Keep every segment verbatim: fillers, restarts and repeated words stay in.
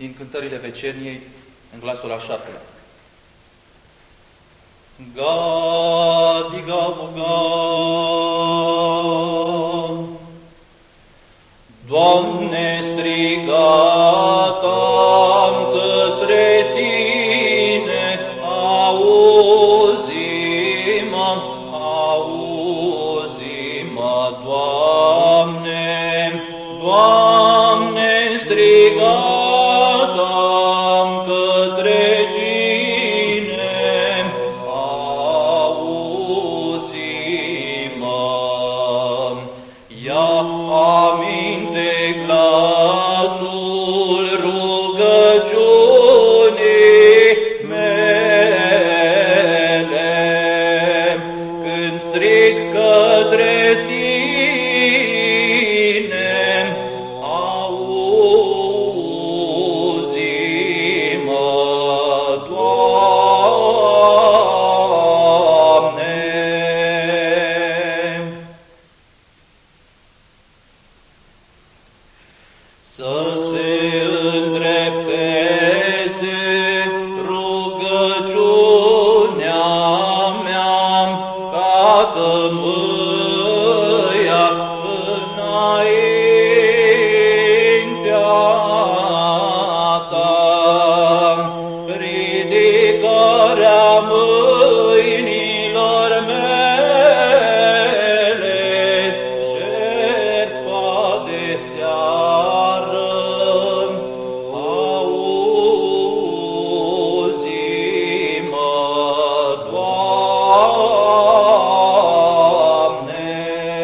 din cântările vecerniei în glasul al șaptelea. Gadiga buga, Doamne, strigat-am către Tine, auzi-mă, auzi-mă, Doamne, Doamne, strigat-am către Tine, auzi-mă, ia aminte glasul rugăciunii mele, când strig către Tine, auzi-mă, Doamne. Să se îndrepteze rugăciunea mea ca tămâia înaintea Ta, ridicarea mâinilor mele, jertfa de seară, auzi-mă, Doamne.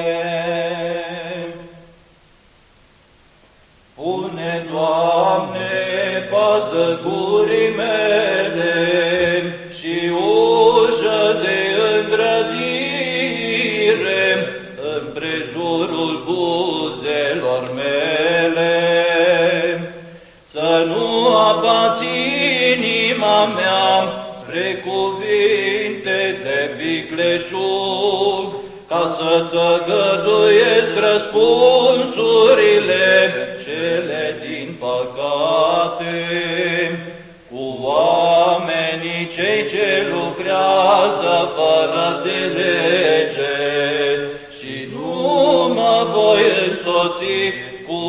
Pune, Doamne, pază gurii mele și ușă de îngrădire împrejurul buzelor mele, să nu abați inima mea spre cuvinte de vicleșug, ca să tăgăduiesc răspunsurile cele din păcate, cu oamenii cei ce lucrează fără de lege, și nu mă voi însoți cu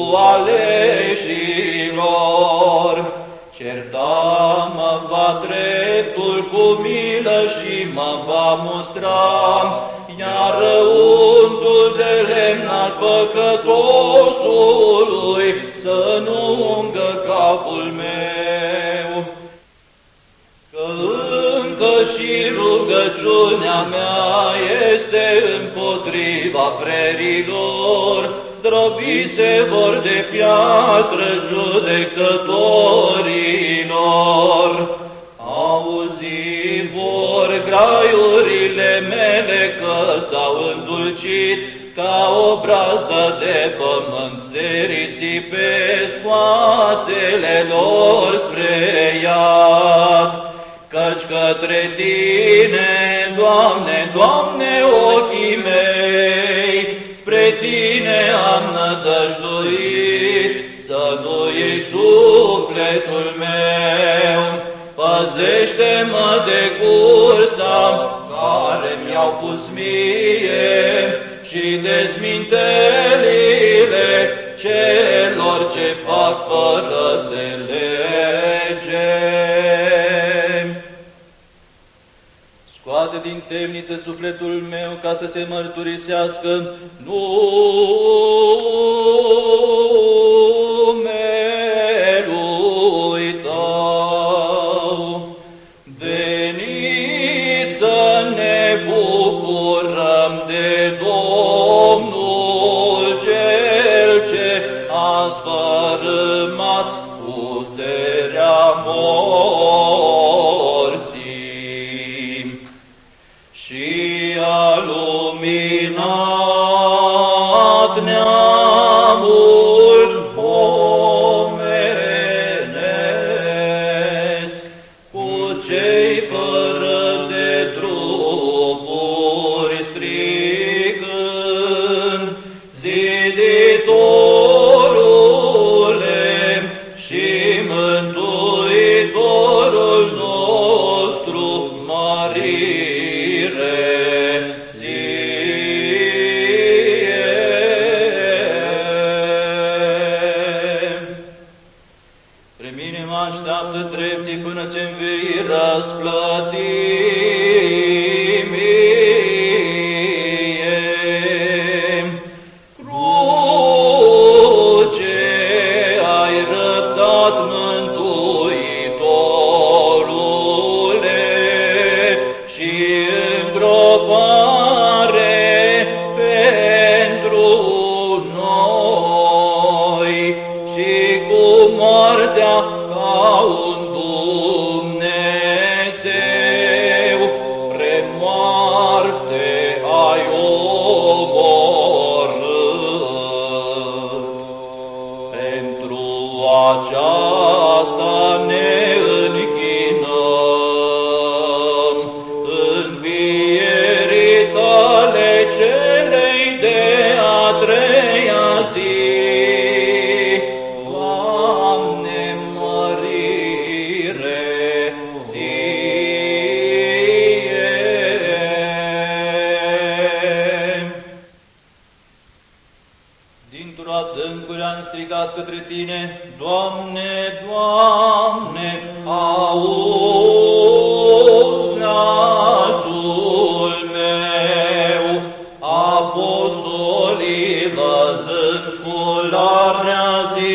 aleșilor. Certa-mă va dreptul cu milă și mă va mustra, iar răuntul de lemn al păcătosului să nu ungă capul meu. Că încă și rugăciunea mea este împotriva frerilor, zdrobiți se vor de piatră judecătorilor. Auzi vor graiurile mele că s-au îndulcit, ca o brazdă de pământ se risipesc oasele lor spre iad. Căci către Tine, Doamne, Doamne, ochii mei, spre Tine am nădăjduit, să nu iei sufletul meu. Păzește-mă de cursa care mi-au pus mie și de smintelile celor ce fac fără de lege. Scoate din temniță sufletul meu ca să se mărturisească numelui Tău. Veniți să ne bucurăm de Domnul, Cel ce a sfărâmat puterea morții și a luminat neamul omenesc cu cei fără de trupuri strigând, ziditorule și mântuitorule. așteaptă drepții până ce-mi vei răsplăti mie. Cruce ai răbdat, Mântuitorule, și îngropare pentru noi, și cu moartea ca un Dumnezeu, premoarte ai omorât. Pentru aceasta ne închinăm învierii tale celei de a treia zi. Doamne, mărire ție! Dintr-o adâncuri am strigat către Tine, Doamne, Doamne, auzi glasul meu. Apostolii, văzând scularea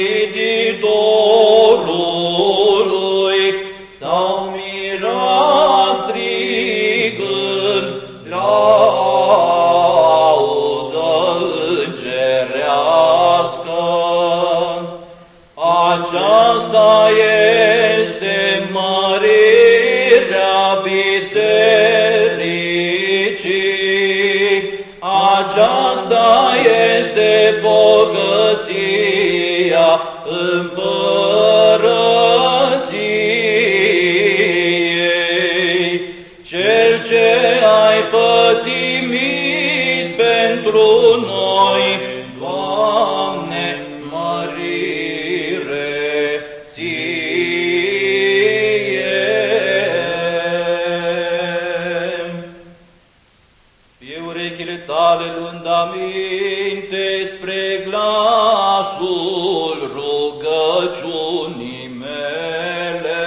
ziditorului, s-au mirat strigând laudă îngerească. Aceasta este mărirea bisericii, aceasta este bogăția împărăției. Cel ce ai pătimit pentru noi, Doamne, mărire ție! Fie urechile tale luând aminte spre glasul rugăciunii mele,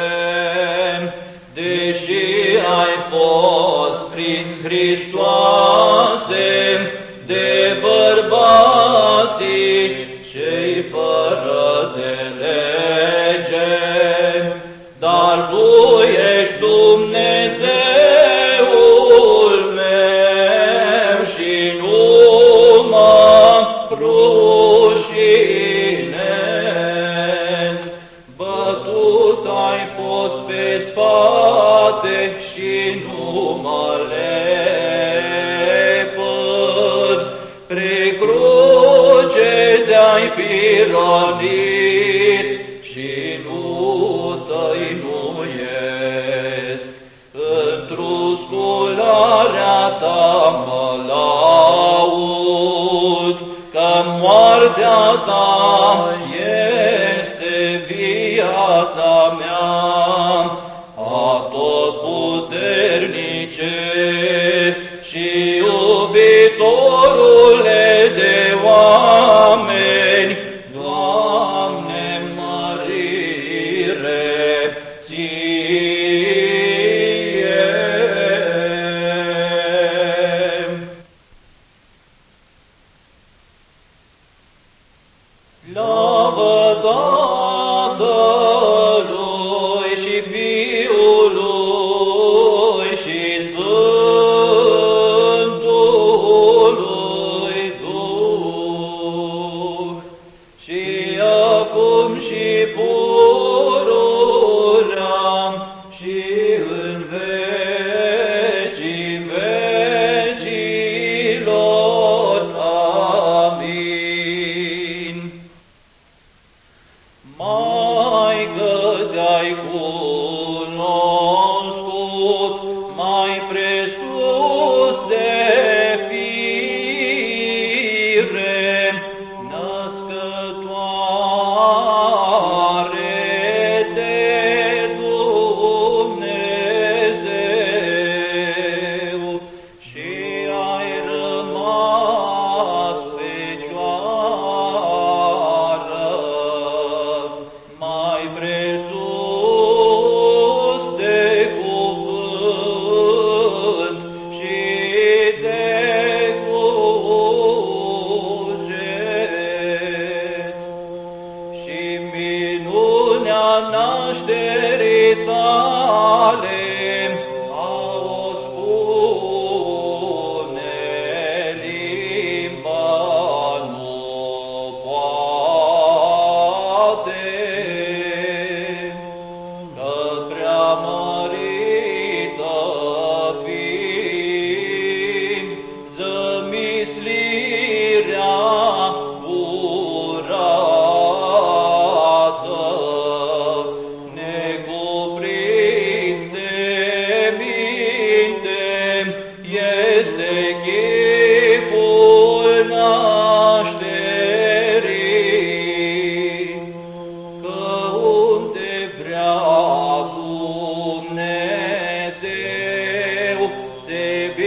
deși ai fost prins, Hristoase, de bărbații cei fără de lege, dar Tu ești Dumnezeul meu și nu mă rușinez. Bătut ai fost pe spate și nu mă lepăd, pre cruce te-ai pironit și nu tăinuiesc. Într-o scularea ta mă laud, că moartea ta este viața mea. Atotputernice și iubitorule de oameni, Doamne, mărire ție! Slavă Tatălui și Fiului și Sfântului Duh, și acum și pururea și în vecii vecilor. Amin. Maică, te-ai cunoscut mai presus de fire, născătoare de Dumnezeu, și ai rămas fecioară mai presus minunea nașterii tale, a o spune limba nu poate, că prea mărită fiind zămislirea curată, necuprins de minte, este chipul nașterii, că unde vrea Dumnezeu se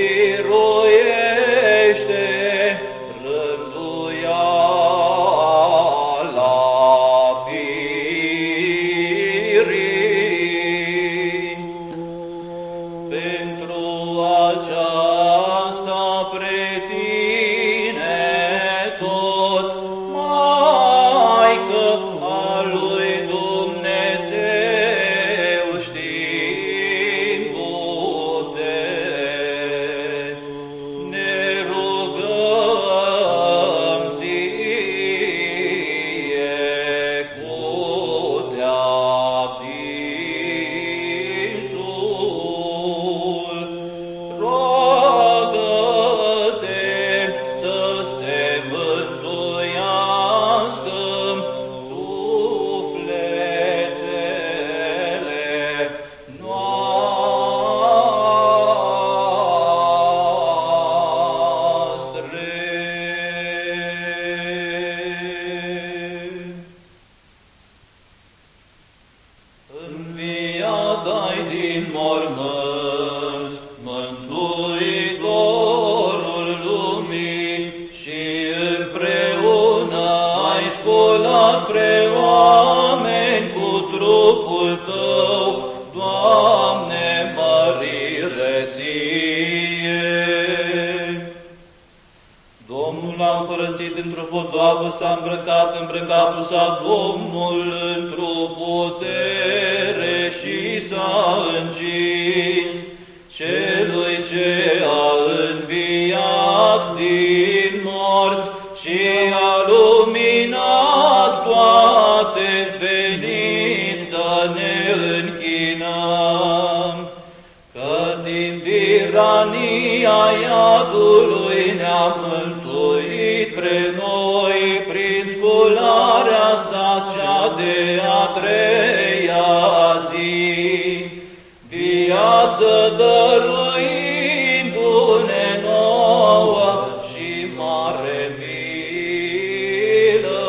biruiește rânduiala firii. Pentru aceasta pre tine toți, Maică a lui Dumnezeu știindu-te, ne rugăm ție cu de-adinsul. Roagă-te să se mântuiască sufletele noastre. Înviat-ai din mormânt, Mântuitorul lumii, și împreună ai sculat pre oameni cu trupul tău, Doamne, mărire ție. Domnul a împărățit într-o podoabă, s-a îmbrăcat, îmbrăcatul s-a Domnul într-o putere și s-a încins celui ce a înviat din morți și a luminat toate, veniți să ne închinăm, că din tirania iadului ne-a mântuit pre noi prin scularea sa cea de a treia zi, viață dăruindu-ne nouă și mare milă.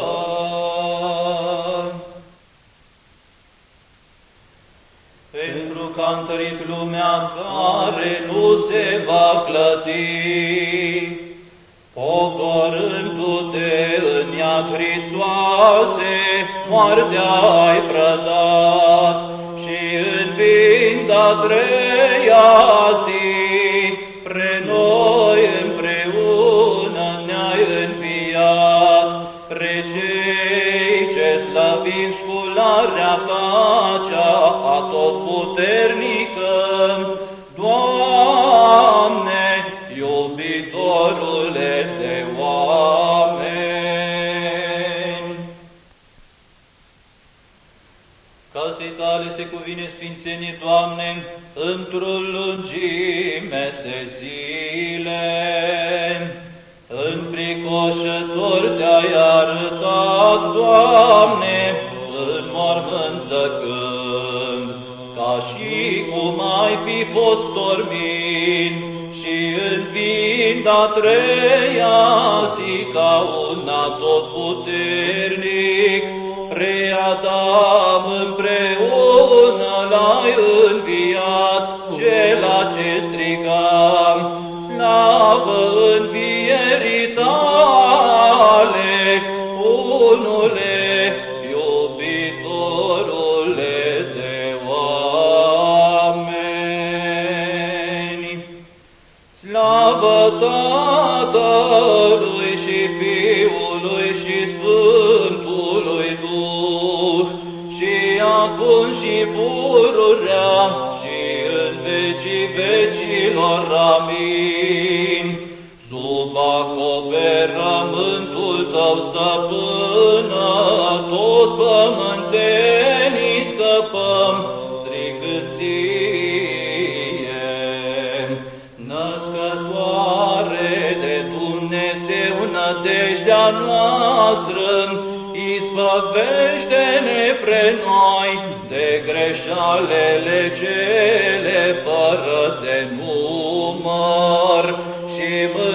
Pentru că a întărit lumea care nu se va clăti, pogorându-te în ea, Hristoase, moartea ai prădat și învind a treia zi, pre noi împreună ne-ai înviat, pre cei ce slăvim scularea ta cea atotputernică. Doamne, iubitorule de oameni, casei tale se cuvine sfințenie, Doamne, într-o lungime de zile. Înfricoșător te-ai arătat, Doamne, în mormânt zăcând, ca și cum ai fi fost dormind, și învind a treia zi ca un atotputernic, pre Adam împreună l-ai înviat, cela ce striga, slavă învierii tale, unule, iubitorule de oameni. Slavă Tatălui și Fiului și Sfântului Duh, fun și pururea, și în vecii vecilor. Amin. Sub acoperământul Tău, Stăpână, toți pământenii scăpăm, strigând Ție. Născătoare de Dumnezeu, nădejdea noastră, izbăvește-ne pre noi de greșalele cele fără de număr și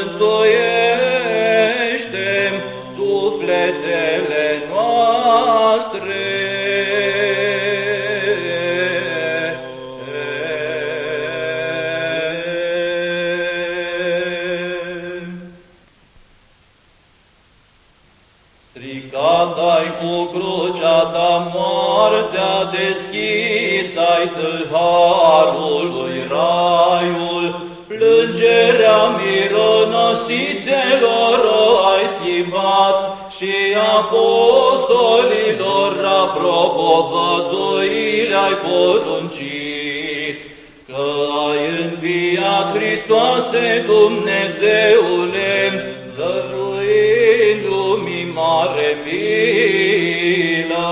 mântuiește sufletele noastre. Stricat-ai cu crucea Ta moartea, deschis ai tâlharului raiul, plângerea mironosițelor o ai schimbat și apostolilor a propovăduire ai poruncit. Că ai înviat, Hristoase Dumnezeule, dăruind lumii mare milă.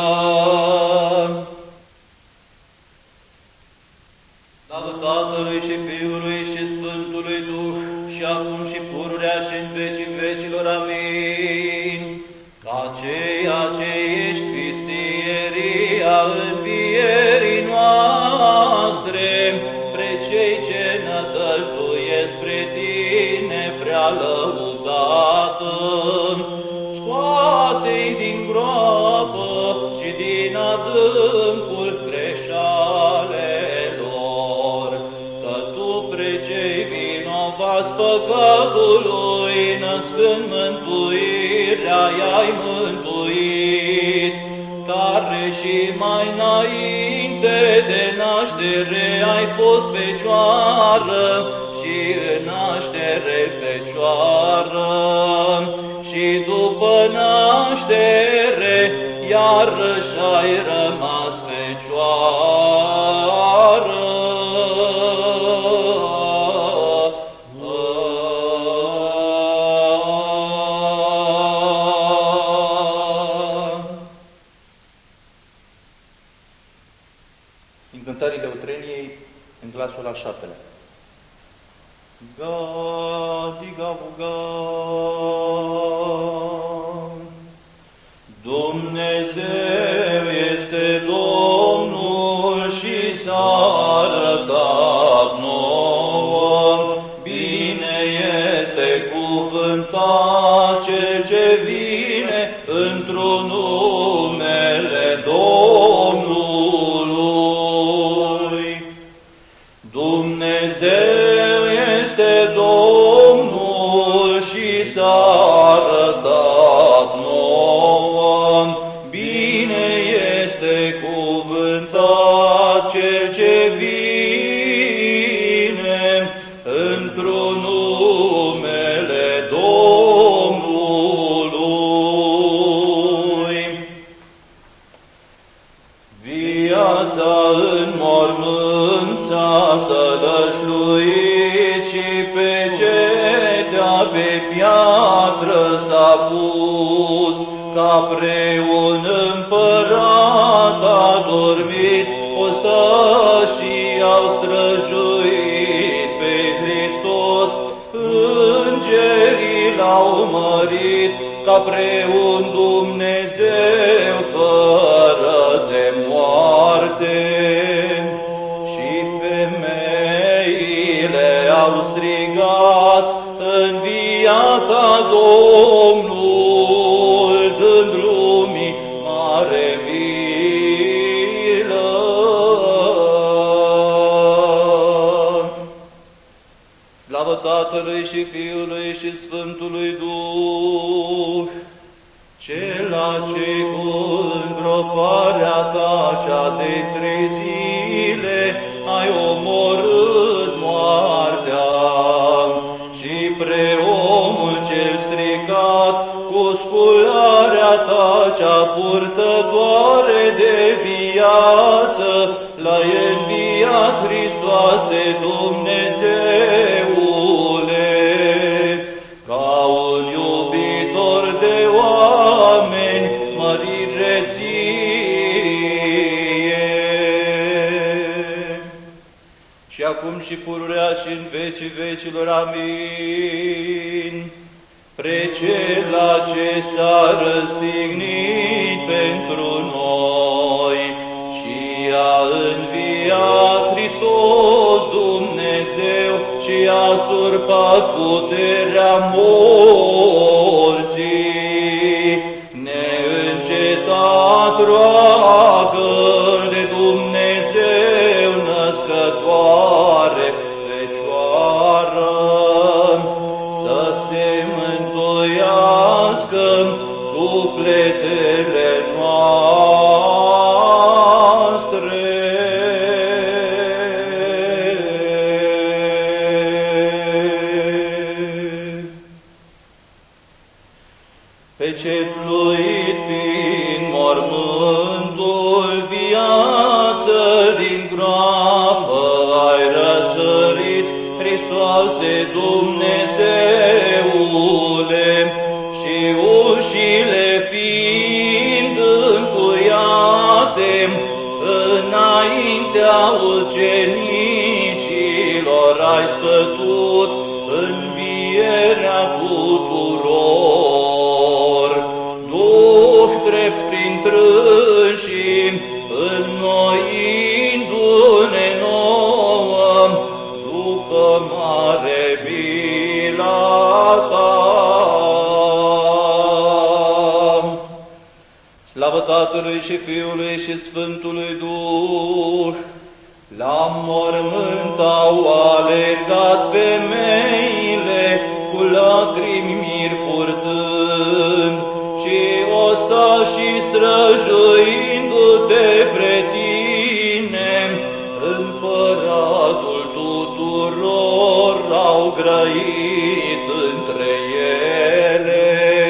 Slavă Tatălui și Fiului și Sfântului Duh, și acum și pururea și în vecii vecilor. Amin. Ca ceea ce ești vistieria învierii noastre, pre cei ce nădăjduiesc spre Tine prea lăudată, scoate-i din groapă și din adâncul greșalelor, că Tu pre cei vinovați păcatului, născând mântuirea, i-ai mântuit, care și mai înainte de naștere ai fost fecioară și în naștere fecioară, și după naștere iarăși ai rămas fecioară. Din cântările utreniei, în glasul al șaptelea. Gadiga-buga. Dumnezeu este Domnul și s-a arătat nouă, bine este cuvântat cel ce vine într-un numele Domnului. Dumnezeu este Domnul și s-a arătat nouă, bine este cuvântat cel ce vine într-un numele Domnului. Viața în mormânt s-a sălășluit și pe cetea pe piatră s-a pus, ca preun împărat a dormit, ostașii au străjuit pe Hristos, îngerii l-au mărit, ca preun Dumnezeu fără de moarte. Și femeile au strigat, înviat-a Domnul, dând lumii mare milă. Slavă Tatălui și Fiului și Sfântului Duh, cela ce cu îngroparea Ta cea de trei zile ai omorât moartea, și pre omul cel stricat cu scularea Ta cea purtătoare de viață, l-ai înviat, Hristoase Dumnezeule, ca un iubitor de oameni, mărire ție. Și acum și pururea și în vecii vecilor, amin. Pre cela ce s-a răstignit pentru noi și a înviat Hristos Dumnezeu și a surpat puterea morții, neîncetat roagă-L de Dumnezeu născătoare Fecioară, să se mântuiască sufletele noastre. Pecetluit fiind mormântul, viață din groapă ai răsărit, Hristoase Dumnezeule, și ușile fiind încuiate înaintea ucenicilor, ai stătut învierea tuturor. Duh drept prin trânsii, înnoindu-ne nouă, după mare mila ta. Slavă Tatălui și Fiului și Sfântului Duh! La mormânt au alergat femeile, cu lacrimi miri purtând, și ostașii străjuindu-te pre tine, Împăratul tuturor au grăit între ele.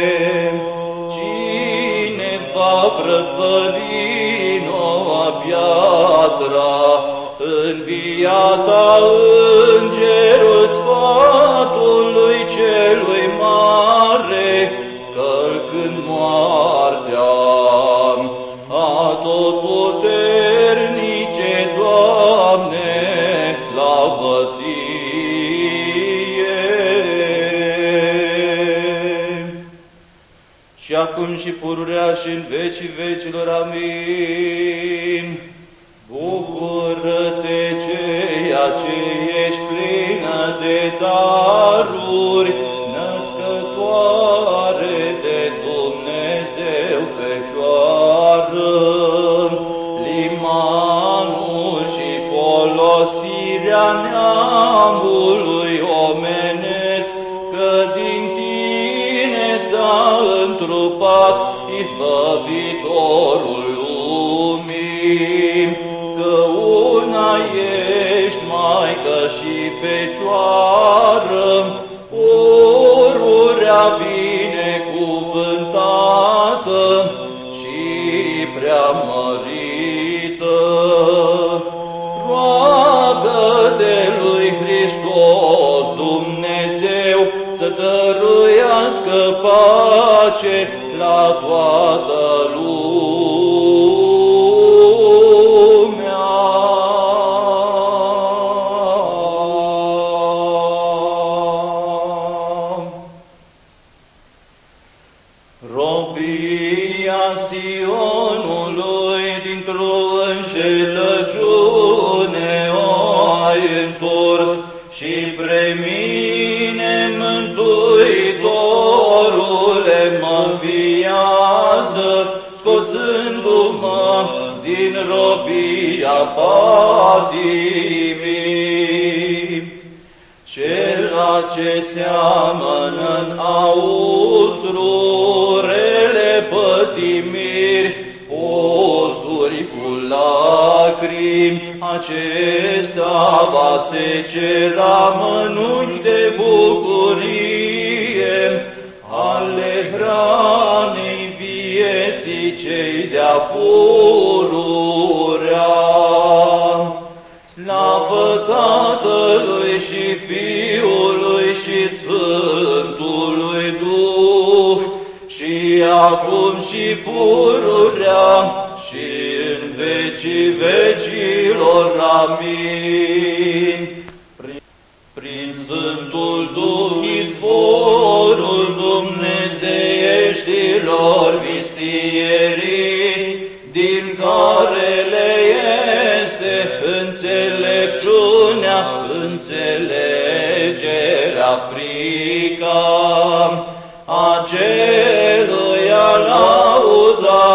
Cine va prăvăli noua piatra, înviata îngerul sfatului celui mare, călcând moartea atotputernice, Doamne, slavă ție! Și acum și pururea și în vecii vecilor, amin. Bucură-te, ceea ce ești plină de daruri, născătoare de Dumnezeu Fecioară, limanul și folosirea neamului omenesc, că din tine s-a întrupat izbăvitorul lumii, că una ești, Maică și Fecioară, pururea binecuvântată și preamărită. Roagă-te lui Hristos Dumnezeu să dăruiască pace la toată lumea. Robia Sionului dintr-o înșelăciune o ai întors, și pre mine, Mântuitorule, mă înviază, scoțându-mă din robia patimii. Cela ce seamănă-n austru rele pătimiri, posturi cu lacrimi, acesta va secera mănunchi de bucurie, ale hranei vieții ce pururea. Slavă Tatălui și Fiului și Sfântului Duh, și acum și pururea, și în vecii vecilor. Amin. Prin, prin Sfântul Duh, izvorul dumnezeieștilor vistierii, din care le este înțelepciunea, înțelegerea, frica, aceluia lauda,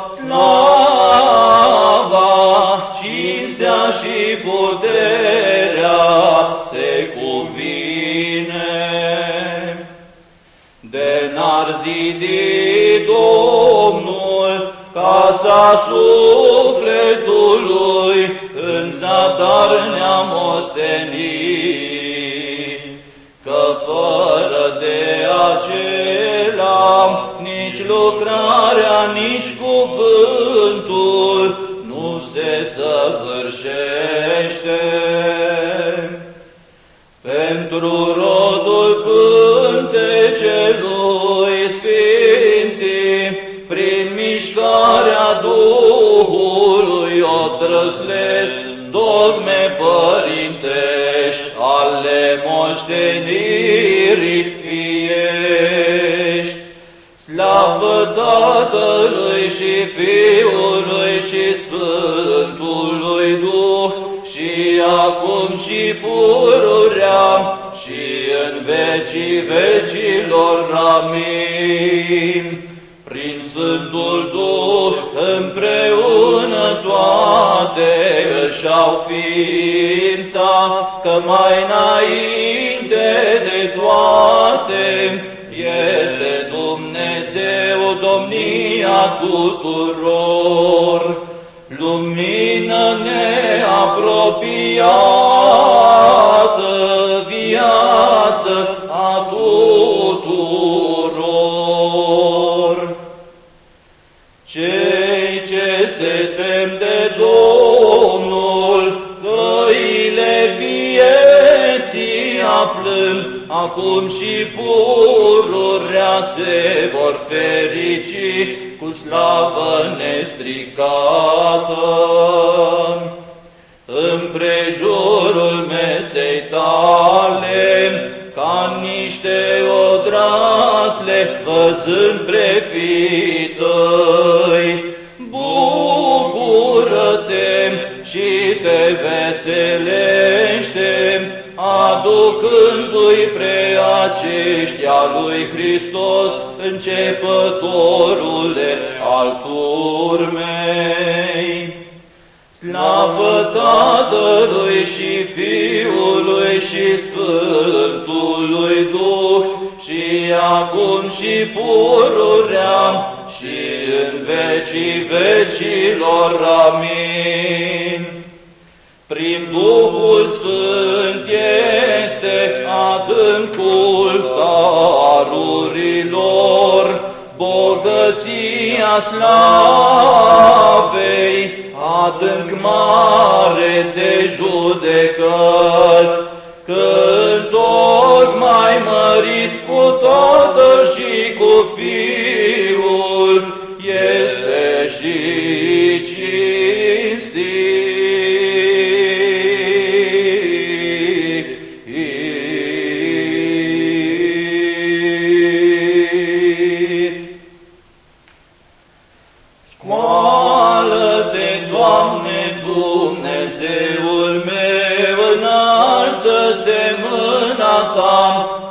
slava, cinstea și puterea se cuvine. De n-ar zidi Domnul casa sufletului, în zadar ne-am ostenit, că fără de acela nici lucrarea, nici cuvântul nu se săvârșește. Pentru rodul cântecelui sfinții, prin mișcarea Duhului o trăslesc dogme părintești ale moștenirii fiești. Slavă Tatălui și Fiului și Sfântului Duh, și acum și pururea, și în vecii vecilor. Amin. Prin Sfântul Duh împreună toate își-au ființa, că mai înainte de toate este Dumnezeu, domnia tuturor, lumină neapropiată, viață a tuturor. Cei ce se tem de Domnul, căile vieții aflând, acum și pururea se vor ferici cu slavă nestricată. Împrejurul mesei tale, ca niște odrasle, văzând pre fii tăi, bucură-te și te veselește, aducându-i pre aceștia lui Hristos, începătorule al turmei. Slavă Tatălui și Fiului și Sfântului Duh, și acum și pururea, și în vecii vecilor. Amin. Prin Duhul Sfânt este adâncul darurilor, bogăția slavei, adânc mare de judecăți, când tocmai mărit cu Tatăl și cu Fiul este și cinstit. Scoală-te, Doamne, Dumnezeul meu, înalță-se mâna Ta